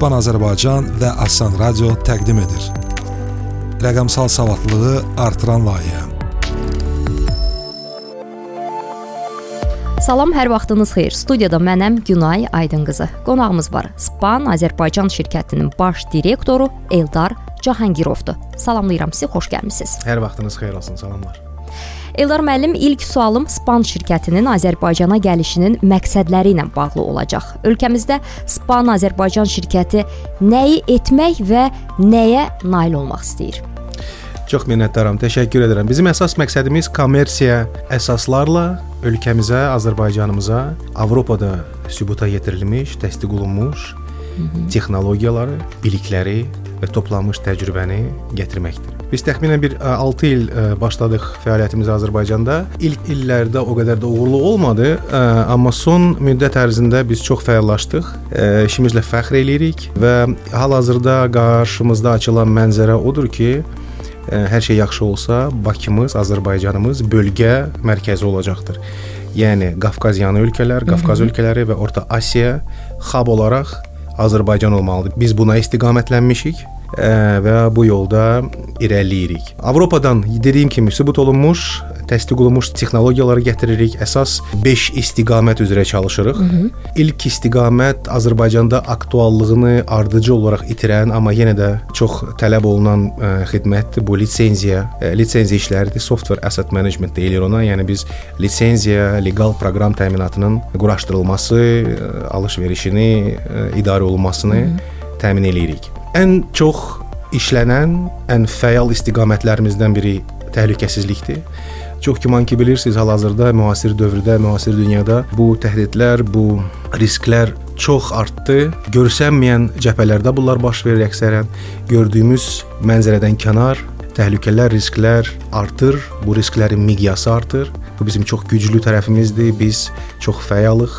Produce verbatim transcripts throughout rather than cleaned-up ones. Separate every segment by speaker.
Speaker 1: Span Azərbaycan və Asan Radio təqdim edir. Rəqəmsal savadlılığı artıran layihə.
Speaker 2: Salam, hər vaxtınız xeyir. Studiyada mənəm Günay Aydınqızı. Qonağımız var. Span Azərbaycan şirkətinin baş direktoru Eldar Cahangirovdur. Salamlayıram sizi, xoş gəlmisiniz.
Speaker 3: Hər vaxtınız xeyir olsun, salamlar.
Speaker 2: Eldar müəllim, ilk sualım Span şirkətinin Azərbaycana gəlişinin məqsədləri ilə bağlı olacaq. Ölkəmizdə Span Azərbaycan şirkəti nəyi etmək və nəyə nail olmaq istəyir?
Speaker 3: Çox minnətdaram, təşəkkür edirəm. Bizim əsas məqsədimiz kommersiya əsaslarla ölkəmizə, Azərbaycanımıza, Avropada sübuta yetirilmiş, təsdiq olunmuş texnologiyaları, bilikləri və toplanmış təcrübəni gətirməkdir. Biz təxminən bir altı il başladıq fəaliyyətimizi Azərbaycanda. İlk illərdə o qədər də uğurlu olmadı, amma son müddət ərzində biz çox fəallaşdıq. İşimizlə fəxr eləyirik və hal-hazırda qarşımızda açılan mənzərə odur ki, hər şey yaxşı olsa, Bakımız, Azərbaycanımız bölgə mərkəzi olacaqdır. Yəni Qafqazyanı ölkələr, Qafqaz ölkələri və Orta Asiya hub olaraq Azərbaycan olmalıdır. Biz buna istiqamətlənmişik və bu yolda irəliləyirik. Avropadan dediyim kimi sübut olunmuş, təsdiq olunmuş texnologiyaları gətiririk. Əsas beş istiqamət üzrə çalışırıq. Hı -hı. İlk istiqamət Azərbaycanda aktuallığını ardıcı olaraq itirən, amma yenə də çox tələb olunan ə, xidmətdir. Bu lisenziya, ə, lisenziya işləridir. Software asset management deyilir ona. Yəni biz lisenziya, legal proqram təminatının quraşdırılması, ə, alış-verişini, ə, idarə olunmasını Hı -hı. təmin eləyirik. Ən çox işlənən, ən fəal istiqamətlərimizdən biri təhlükəsizlikdir. Çox güman ki, bilirsiniz, hal-hazırda müasir dövrdə, müasir dünyada bu təhdidlər, bu risklər çox artdı. Görsənməyən cəbhələrdə bunlar baş verir əksərən. Gördüyümüz mənzərədən kənar təhlükələr, risklər artır. Bu risklərin miqyası artır. Bu bizim çox güclü tərəfimizdir. Biz çox fəalıq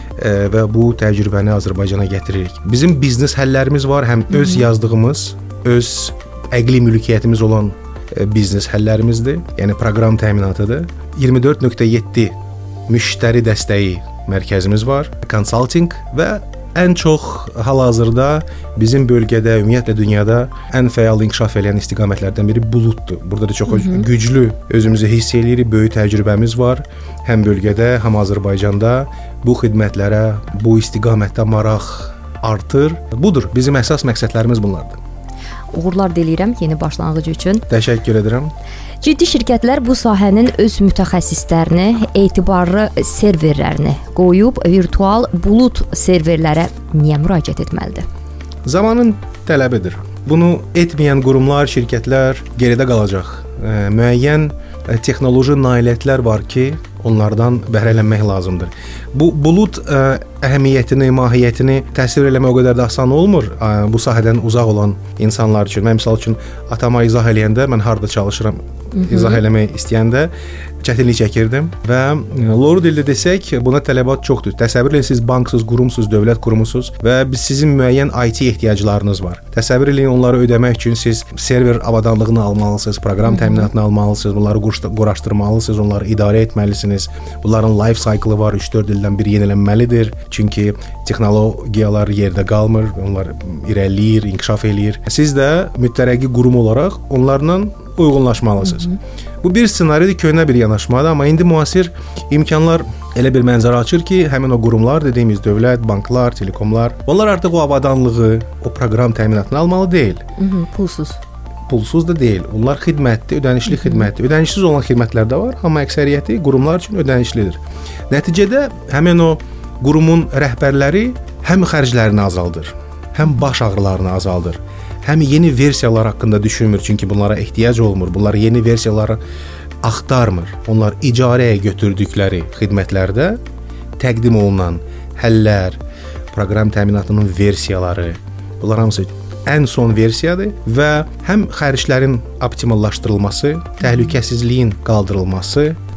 Speaker 3: və bu təcrübəni Azərbaycana gətiririk. Bizim biznes həllərimiz var, həm öz yazdığımız, öz əqli mülkiyyətimiz olan biznes həllərimizdir. Yəni proqram təminatıdır. iyirmi dörd nöqtə yeddi müştəri dəstəyi mərkəzimiz var, consulting və ən çox hal-hazırda bizim bölgədə, ümumiyyətlə dünyada ən fəal inkişaf edən istiqamətlərdən biri buluddur. Burada da çox Hı -hı. güclü özümüzü hiss eləyirik, böyük təcrübəmiz var. Həm bölgədə, həm Azərbaycanda bu xidmətlərə, bu istiqamətdə maraq artır. Budur, bizim əsas məqsədlərimiz bunlardır.
Speaker 2: Uğurlar diləyirəm yeni başlanğıc üçün.
Speaker 3: Təşəkkür edirəm.
Speaker 2: Ciddi şirkətlər bu sahənin öz mütəxəssislərini, etibarlı serverlərini qoyub virtual bulud serverlərə niyə müraciət etməlidir?
Speaker 3: Zamanın tələbidir. Bunu etməyən qurumlar, şirkətlər geridə qalacaq. E, müəyyən e, texnoloji nailiyyətlər var ki, onlardan bəhrələnmək lazımdır. Bu bulud ə, əhəmiyyətini, mahiyyətini təsvir eləmək o qədər də asan olmur. Ə, bu sahədən uzaq olan insanlar üçün. Mən misal üçün atama izah eləyəndə, mən harda çalışıram, Hı -hı. izah eləmək istəyəndə çətinlik çəkirdim və loru dildə desək, buna tələbat çoxdur. Təsəvvür edin, siz banksız, qurumsuz, dövlət qurumusunuz və biz sizin müəyyən I T ehtiyaclarınız var. Təsəvvür edin, onları ödəmək üçün siz server avadanlığını almalısınız, proqram təminatını almalısınız, bunları quraşdırmalısınız, onları idarə etməlisiniz. Bunların life cycle-ı var, üç dörd ildən bir yenilənməlidir. Çünki texnologiyalar yerdə qalmır, onlar irəliləyir, inkişaf eləyir. Siz də müttərəqqi qurum olaraq onlarla uyğunlaşmalısınız. Hı -hı. Bu bir ssenaridir, köhnə bir yanaşmadır, amma indi müasir imkanlar elə bir mənzərə açır ki, həmin o qurumlar, dediyimiz dövlət, banklar, telekomlar, onlar artıq o avadanlığı, o proqram təminatını almalı deyil.
Speaker 2: Hı -hı, pulsuz.
Speaker 3: Pulsuz da deyil. Onlar xidmətdir, ödənişli xidmətdir. Ödənişsiz olan xidmətlər də var, amma əksəriyyəti qurumlar üçün ödənişlidir. Nəticədə həmin o qurumun rəhbərləri həm xərclərini azaldır, həm baş ağrılarını azaldır. Həm yeni versiyalar haqqında düşünmür, çünki bunlara ehtiyac olmur. Bunlar yeni versiyaları axtarmır. Onlar icarəyə götürdükləri xidmətlərdə təqdim olunan həllər, proqram təminatının versiyaları, bunlar hamısı ən son versiyadır və həm xərclərin optimallaşdırılması, təhlükəsizliyin qaldırılması,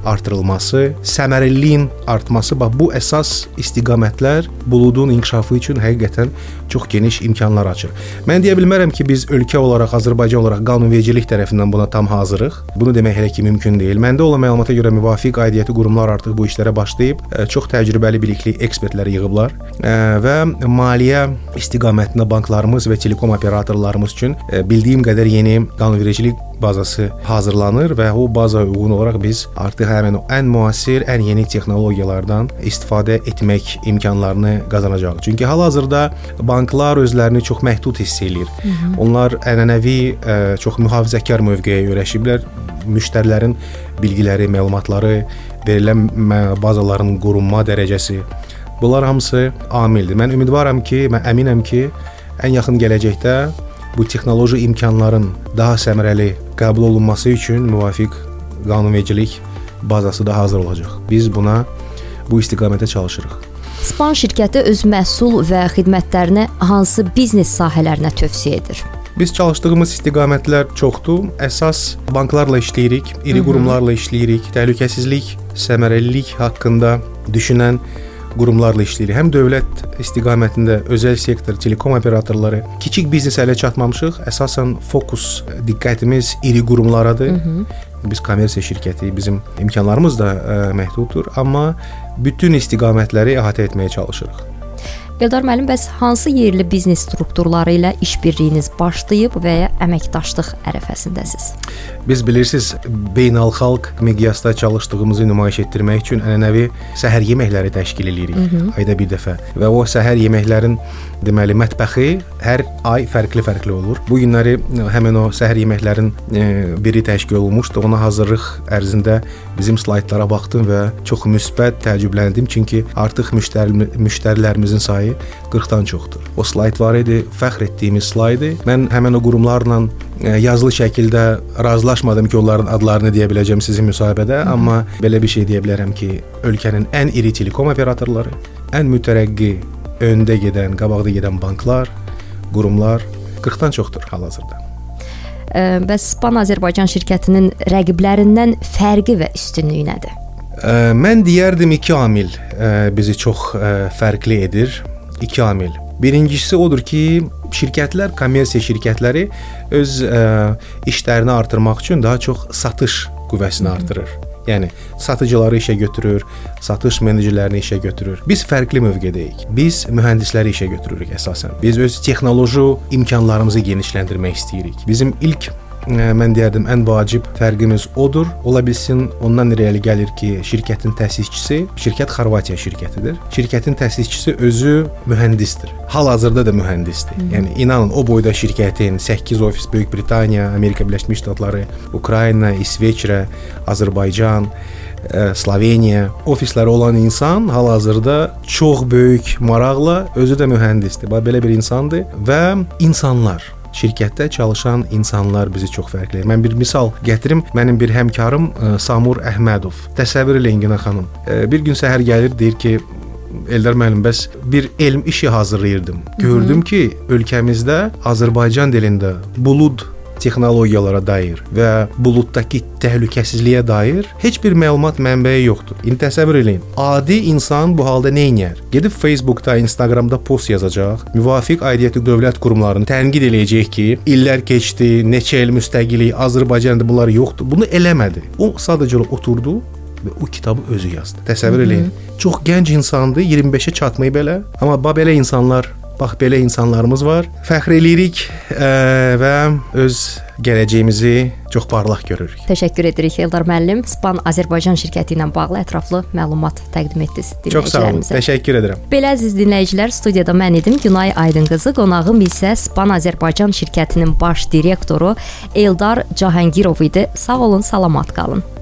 Speaker 3: artırılması, səmərəliliyin artması, bax bu əsas istiqamətlər buludun inkişafı üçün həqiqətən çox geniş imkanlar açır. Mən deyə bilmərəm ki, biz ölkə olaraq, Azərbaycan olaraq qanunvericilik tərəfindən buna tam hazırıq. Bunu demək hələ ki mümkün deyil. Məndə olan məlumata görə müvafiq aidiyyəti qurumlar artıq bu işlərə başlayıb, çox təcrübəli, bilikli ekspertlər yığıblar və maliyyə istiqamətində banklarımız və telekom operatorlarımız üçün bildiyim qədər yeni qanunvericilik bazası hazırlanır və o bazaya uyğun olaraq biz artıq həmin o ən müasir, ən yeni texnologiyalardan istifadə etmək imkanlarını qazanacağıq. Çünki hal-hazırda banklar özlərini çox məhdud hiss edir. Hı -hı. Onlar ənənəvi, çox mühafizəkar mövqeyə öyrəşiblər. Müştərilərin bilgiləri, məlumatları, verilən bazaların qorunma dərəcəsi, bunlar hamısı amildir. Mən ümidvaram ki, mən əminəm ki, ən yaxın gələcəkdə bu texnoloji imkanların daha səmərəli qəbul olunması üçün müvafiq qanunvericilik bazası da hazır olacaq. Biz buna bu istiqamətə çalışırıq.
Speaker 2: Span şirkəti öz məhsul və xidmətlərini hansı biznes sahələrinə tövsiyə edir?
Speaker 3: Biz çalışdığımız istiqamətlər çoxdur. Əsas banklarla işləyirik, iri qurumlarla işləyirik, təhlükəsizlik, səmərəlilik haqqında düşünən qurumlarla işləyirik. Həm dövlət istiqamətində özəl sektor, telekom operatorları, kiçik biznesə elə çatmamışıq. Əsasən fokus, diqqətimiz iri qurumlaradır. Hı -hı. Biz kommersiya şirkəti, bizim imkanlarımız da ə, məhduddur, amma bütün istiqamətləri əhatə etməyə çalışırıq.
Speaker 2: Eldar müəllim, bəs hansı yerli biznes strukturları ilə işbirliyiniz başlayıb və ya əməkdaşlıq ərəfəsindəsiz?
Speaker 3: Biz bilirsiniz, beynəlxalq miqyasda çalışdığımızı nümayiş etdirmək üçün ənənəvi səhər yeməkləri təşkil edirik, Hı -hı. ayda bir dəfə. Və o səhər yeməklərin deməli mətbəxi hər ay fərqli-fərqli olur. Bu günləri həmin o səhər yeməklərin e, biri təşkil olunmuşdu. Ona hazırlıq ərzində bizim slaytlara baxdım və çox müsbət təəccübləndim, çünki artıq müştəri, müştərilərimizin sayı qırxdan çoxdur. O slayt var idi, fəxr etdiyimiz slaydı. Mən həmin o qurumlarla e, yazılı şəkildə razılaşmadım ki, onların adlarını deyə biləcəm sizin müsahibədə, Hı -hı. amma belə bir şey deyə bilərəm ki, ölkənin ən iri telekom operatorları, ən mütərəqqi, öndə gedən, qabaqda gedən banklar, qurumlar qırxdan çoxdur hal-hazırda.
Speaker 2: E, bəs Span Azərbaycan şirkətinin rəqiblərindən fərqi və üstünlüyü nədir?
Speaker 3: E, mən deyərdim iki amil e, bizi çox e, fərqli edir. İki amil. Birincisi odur ki, şirkətlər, kommersiya şirkətləri öz ə, işlərini artırmaq üçün daha çox satış qüvvəsini artırır. Yəni satıcıları işə götürür, satış menecerlərini işə götürür. Biz fərqli mövqedəyik. Biz mühəndisləri işə götürürük əsasən. Biz öz texnoloji imkanlarımızı genişləndirmək istəyirik. Bizim ilk mən deyərdim, ən vacib fərqimiz odur. Ola bilsin, ondan irəli gəlir ki, şirkətin təsisçisi, şirkət Xorvatiya şirkətidir. Şirkətin təsisçisi özü mühəndisdir. Hal-hazırda da mühəndisdir. Hı. Yəni inanın, o boyda şirkətin səkkiz ofis Böyük Britaniya, Amerika Birləşmiş Ştatları, Ukrayna, İsveçrə, Azərbaycan, Sloveniya ofisləri olan insan hal-hazırda çox böyük maraqla özü də mühəndisdir. Belə bir insandır və insanlar, şirkətdə çalışan insanlar bizi çox fərqləyir. Mən bir misal gətirim. Mənim bir həmkarım Samur Əhmədov. Təsəvvür eləyin Günə xanım. Bir gün səhər gəlir, deyir ki, Eldar müəllim, bəs bir elm işi hazırlayırdım. Gördüm ki, ölkəmizdə Azərbaycan dilində bulud texnologiyalara dair və buluddakı təhlükəsizliyə dair heç bir məlumat mənbəyi yoxdur. İndi təsəvvür eləyin. Adi insan bu halda nə edir? Gedib Facebookda, Instagramda post yazacaq, müvafiq aidiyyəti dövlət qurumlarını tənqid eləyəcək ki, illər keçdi, neçə il müstəqillik, Azərbaycanda bunlar yoxdur. Bunu eləmədi. O sadəcə oturdu və o kitabı özü yazdı. Təsəvvür eləyin. Çox gənc insandı, iyirmi beşə çatmayıb belə, amma belə insanlar, bax belə insanlarımız var. Fəxr eləyirik ə, və öz gələcəyimizi çox parlaq görürük.
Speaker 2: Təşəkkür edirik Eldar müəllim. Span Azərbaycan şirkəti ilə bağlı ətraflı məlumat təqdim etdiniz dinləyicilərimizə.
Speaker 3: Çox sağ olun. Təşəkkür edirəm.
Speaker 2: Belə əziz dinləyicilər, studiyada mən idim Günay Aydınqızı, qonağım isə Span Azərbaycan şirkətinin baş direktoru Eldar Cahangirov idi. Sağ olun, salamat qalın.